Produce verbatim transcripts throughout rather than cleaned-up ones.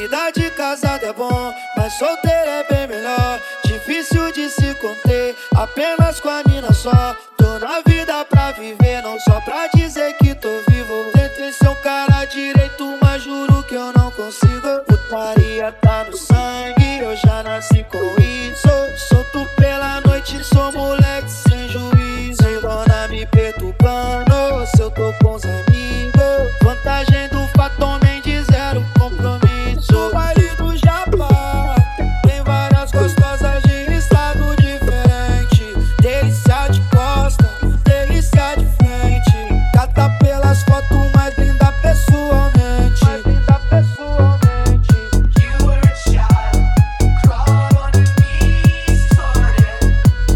Vida de casado é bom, mas solteiro é bem melhor. Difícil de se conter, apenas com a mina só. Tô na vida pra viver, não só pra dizer que tô vivo. Tentei ser um cara direito, mas juro que eu não consigo. Putaria tá no sangue, eu já nasci com isso. Solto pela noite, sou moleque sem juízo. Sem dona me perturbando, se eu tô com os amigos. Vantagem do Fatom Mendes, zero compromisso. No baile do Japá tem várias gostosas de estado diferente. Delícia de costa, delícia de frente. Cata pelas fotos, mais linda pessoalmente. Mais linda pessoalmente. You were a child, crawl on your knees, sorted,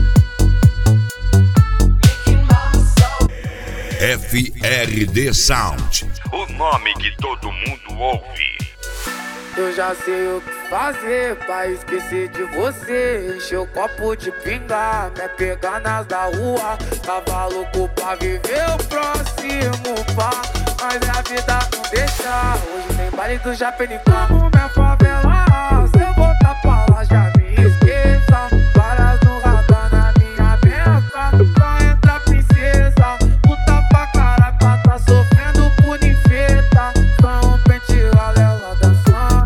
making mama so. F R D Sound, o nome que todo mundo ouve. Eu já sei o que fazer pra esquecer de você. Encher o copo de pinga, me pegar nas da rua. Tava louco pra viver o próximo pá, mas a vida não deixa. Hoje tem baile do Japenicá, minha favela. Se eu voltar pra lá já me esqueça. Várias no radar na minha beca, só entra princesa. Puta pra caralho, pra tá sofrendo por ninfeta. Só um pente ela dançando.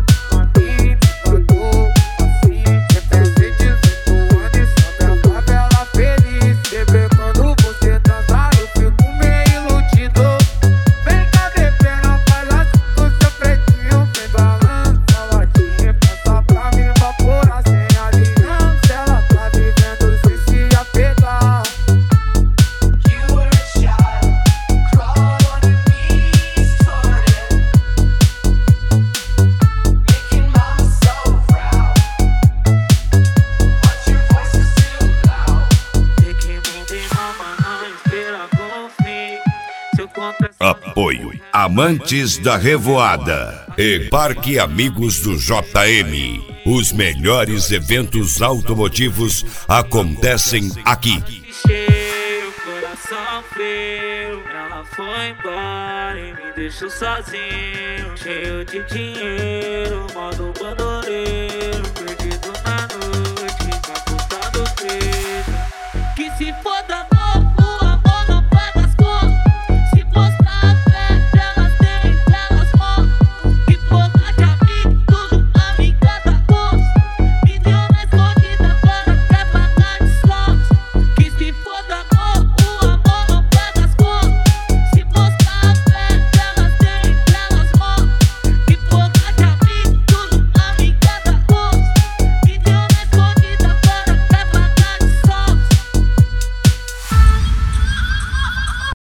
Apoio Amantes da Revoada e Parque Amigos do J M. Os melhores eventos automotivos acontecem aqui. Cheio, coração frio, ela foi embora e me deixou sozinho. Cheio de dinheiro, modo bandoleiro.